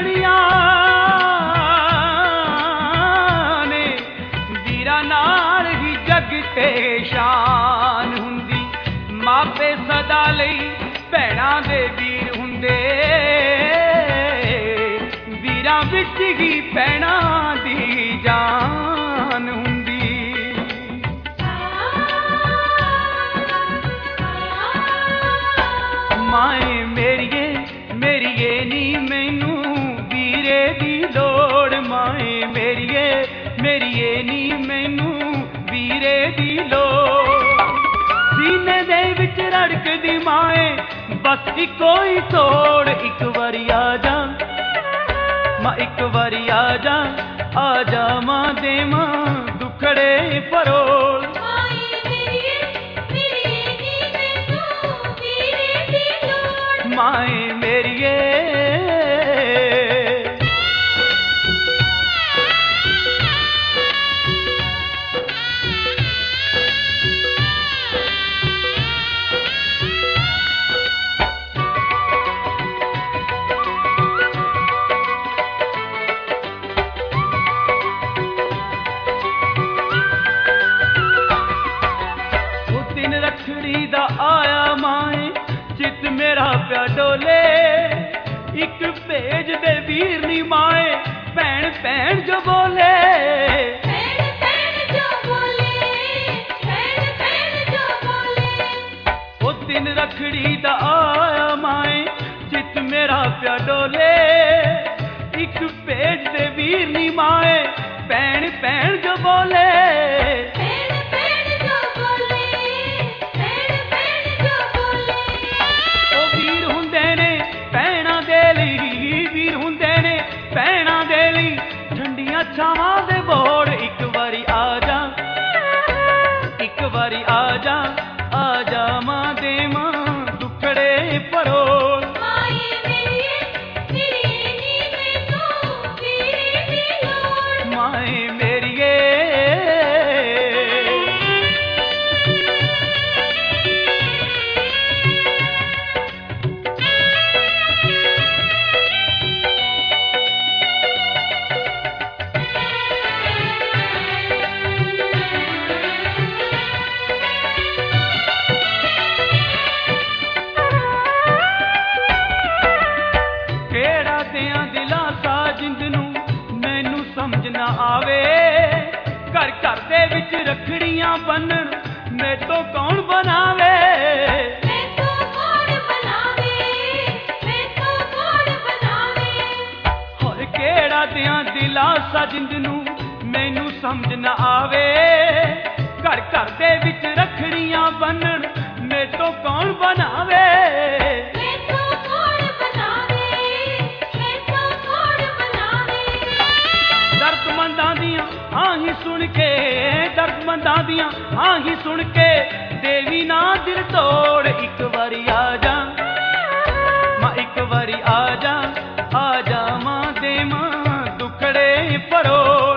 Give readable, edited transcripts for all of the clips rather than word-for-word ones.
रखड़ियां ने वीरां नाल ही जग ते शान हुंदी। मापे सदा लई भैणां दे वीर हुंदे, वीरां विच ही भैणां दी जान हुंदी। माए मेरिए मेरिए नी मैनू वीरे दी लोड़, माए मेरिए मेरिए नी मैनू वीरे दी लोड़। सीने दे विच रड़कदी माए बस इको ही तोड़, इक वारी आ जा मां, इक वारी आ जा मां देवां दुखड़े परोल। माए मेरिए रखड़ी दा आया माए चित मेरा प्या डोले। एक भेज दे वीर नी माए भैन भैन जो बोले। ओ दिन रखड़ी दा आया माए चित मेरा प्या डोले। एक भेज दे वीर नी माए भैन भैन जो बोले। छावां दे बोड़ एक वारी आ जा मां देवां दुखड़े परोल। माए मेरिए आवे घर घर दे विच रखड़ियां बन्नण मैं तो कौन बनावे। होए केड़ा दियां दिलासा जिंद नूं मैनू समझ ना आवे। घर घर दे विच रखड़ियां बन्नण मैं तो कौन बनावे। आही सुन के दर्दमंदां दियां आही सुन के देवी ना दिल तोड़। एक वारी आ जा मां, एक वारी आ जा मां देवां दुखड़े परोल।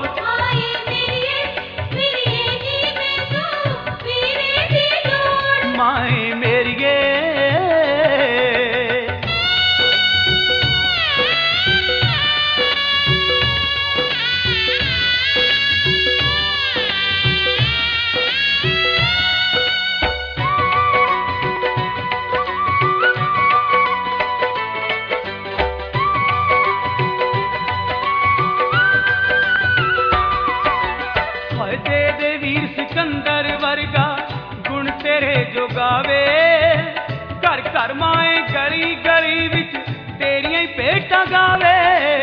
माए मेरिए सिकंदर वर्गा गुण तेरे जो गावे। घर घर माए गली गली विच तेरियां ही भेटां गावे।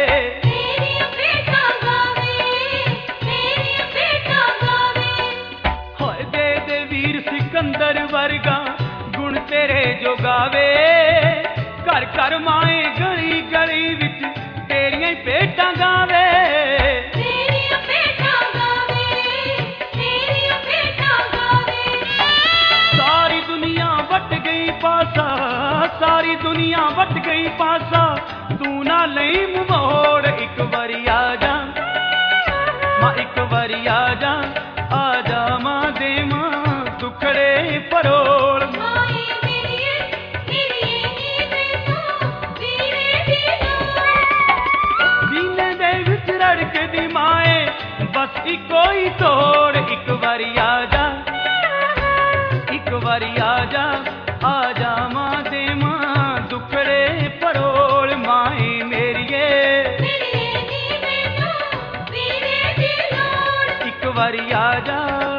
होए दे वीर सिकंदर वर्गा गुण तेरे जो गावे। घर घर माए गली गली विच तेरियां ही भेटां गावे। सारी दुनिया वट गई पासा तू ना लई मोड़। एक बारी आ जा मां, एक बारी आ जा मां देवां दुखड़े परोल। बस इको ही तोड़ एक बारी आजा, एक बारी आजा, आजा मां दे मां दुखड़े परोड़ माए मेरिए, एक बारी आजा।